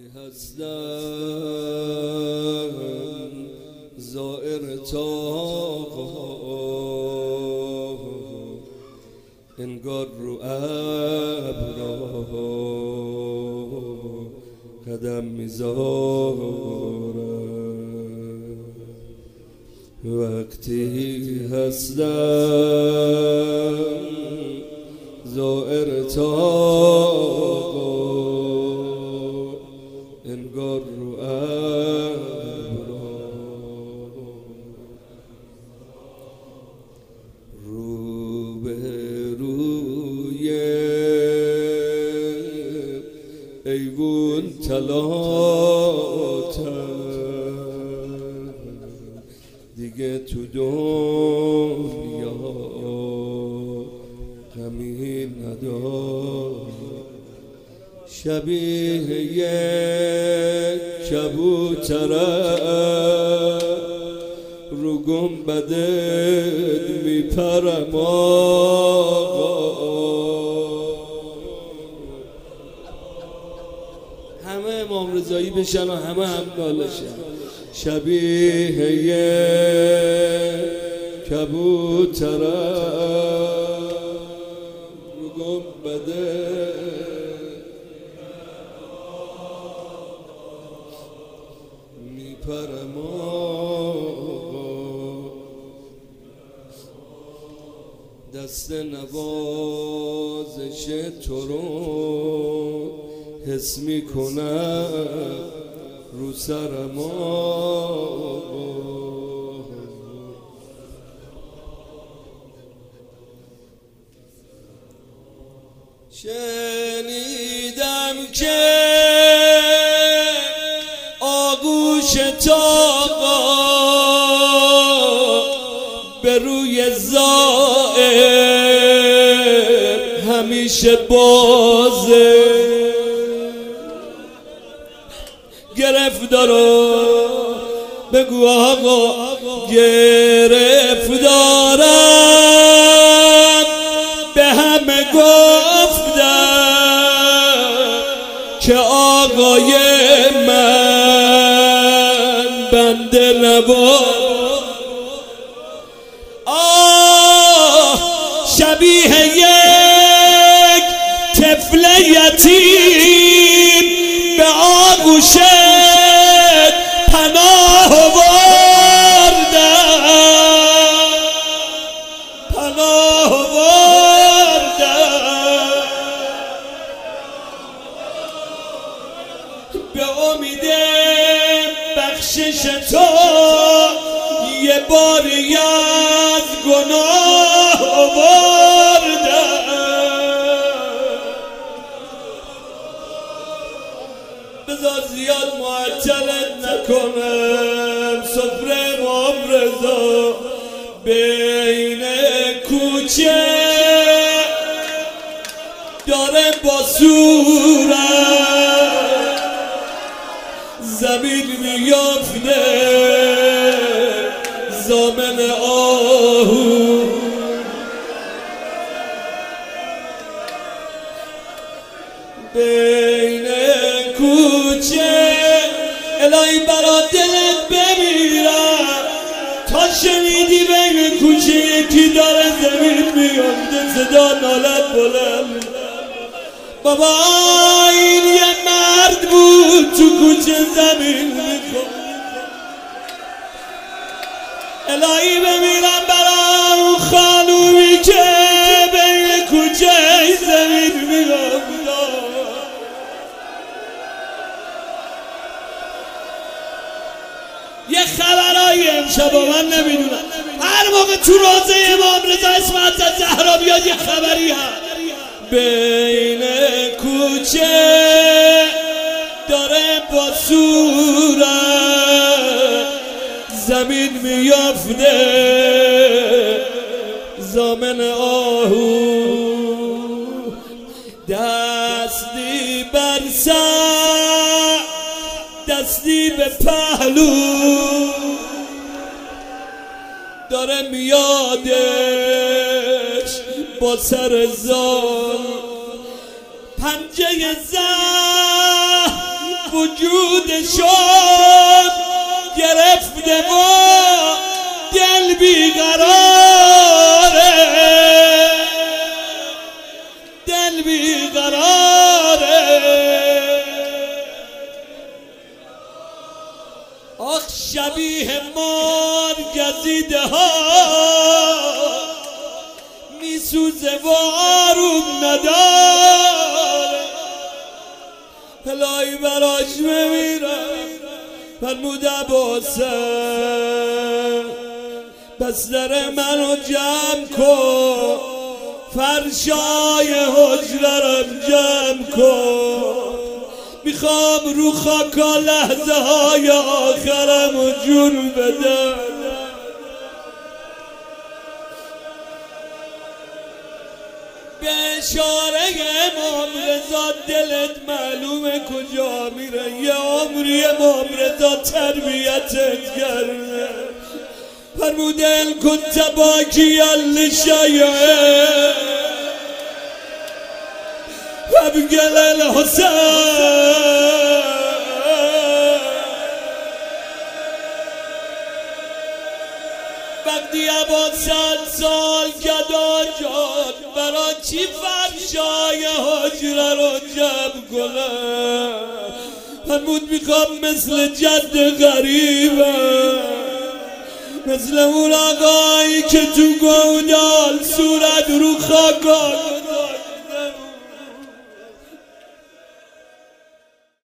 هستم زائر تاقا انگار رو ابرا قدم میذارم وقتی هستم زائر تاقا انگار رو ابرا رو به روی ایوون تلاتم دیگه تو دنیا غمی ندارم شبیه یک کبوترم رو گنبدت میپرم آقا همه امام رضایی بشن و همه هم بالشن شبیه یک کبوترم رو گنبدت میپرم دست نوازش تو رو حس میکنم رو سرم شنیدم که آغوش تاقا به روی زائر همیشه بازه گرفتارم بگو آقا گرفتارم به همه گفتم که آقای من بنده نباد شبیه یک طفل یتیم به آغوشت پناه آوردم به امید بخشش تو یه باری از گناه آوردم بذار زیاد معطلت نکنم سفره امام رضا بین کوچه داره با صورت زمین میافته زامن آهو بین کوچه الهی برا دلت بمیرم تا شنیدی بین کوچه یکی داره زمین میافته صدا نالت بلند بابا این یه مرد بود تو کوچه زمین میخواد الهی بمیرم برا اون خانومی که بین کوچه زمین میافته یه خبرایی امشب من نمیدونم هر موقع تو روزه امام رضا اسم حضرت زهرا بیاد یه خبری هست بین کوچه داره با صورت زمین میافته زامن آهو دستی بر سر دستی به پهلو داره میادش با سر زال پنجه زهر وجودشان گرفته و دل بیقراره، دل بیقراره. آخ شبیه مار گزیده ها میسوزه و آروم نداره، الهی براش بمیرم. فرمود عباسه بستر منو جمع کن، فرشای حجرم جمع کن، میخوام رو خاکا لحظه های آخرم و جون بدم. به اشاره امام رضا دلت معلومه کجا میره، یه عمری امام رضا تربیتت کرده. فرمود ان کنت باکیا لشیء فابگل الحسین. وقتی عباس 100 سال گدا جان برا چی فرشای حجره رو جمع کنه؟ فرمود میخوام مثل جد غریبم، مثل اون آقایی که تو گودال صورت رو خاکا